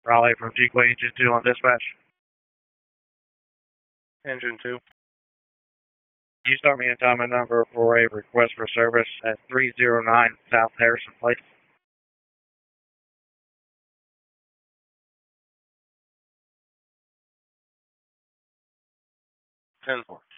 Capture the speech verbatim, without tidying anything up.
Raleigh from Decoy Engine two on dispatch. Engine two. Can you start me a time and number for a request for service at three oh nine South Harrison Place? ten four.